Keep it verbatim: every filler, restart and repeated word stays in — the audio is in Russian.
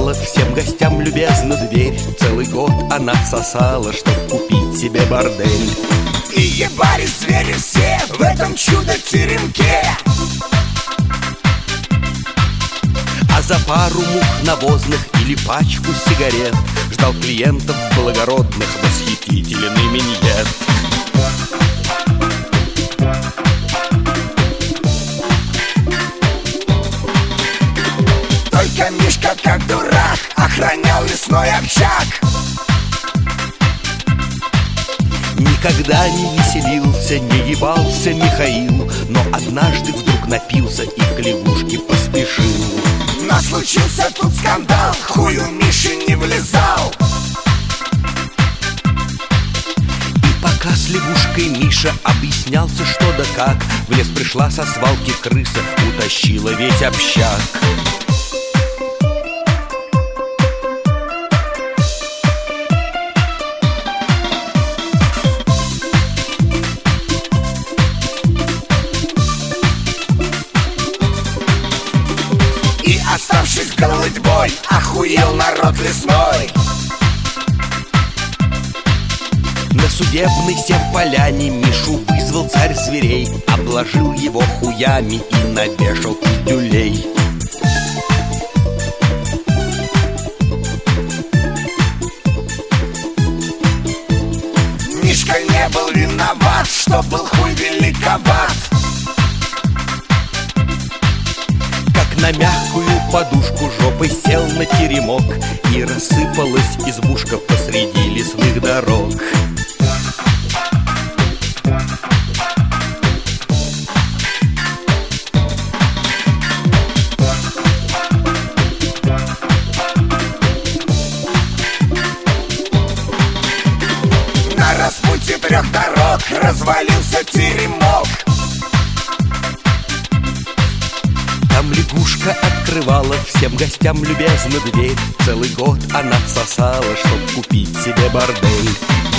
открывала всем гостям любезно дверь. Целый год она сосала, чтоб купить себе бордель. И ебались звери все в этом чудо-теремке. А за пару мух навозных или пачку сигарет ждал клиентов благородных восхитительный миньет. Только Мишка, как дурак, охранял лесной общак. Никогда не веселился, не ебался Михаил, но однажды вдруг напился и к лягушке поспешил. Но случился тут скандал, хую Миши не влезал. И пока с лягушкой Миша объяснялся что да как, в лес пришла со свалки крыса, утащила весь общак. И, оставшись голодьбой, охуел народ лесной. На судебной севполяне Мишу вызвал царь зверей, обложил его хуями и навешал пиздюлей. Мишка не был виноват, что был хуй великоват. На мягкую подушку жопой сел на теремок, и рассыпалась избушка посреди лесных дорог. На распутье трех дорог развалился теремок. Там лягушка открывала всем гостям любезно дверь. Целый год она сосала, чтоб купить себе бордель.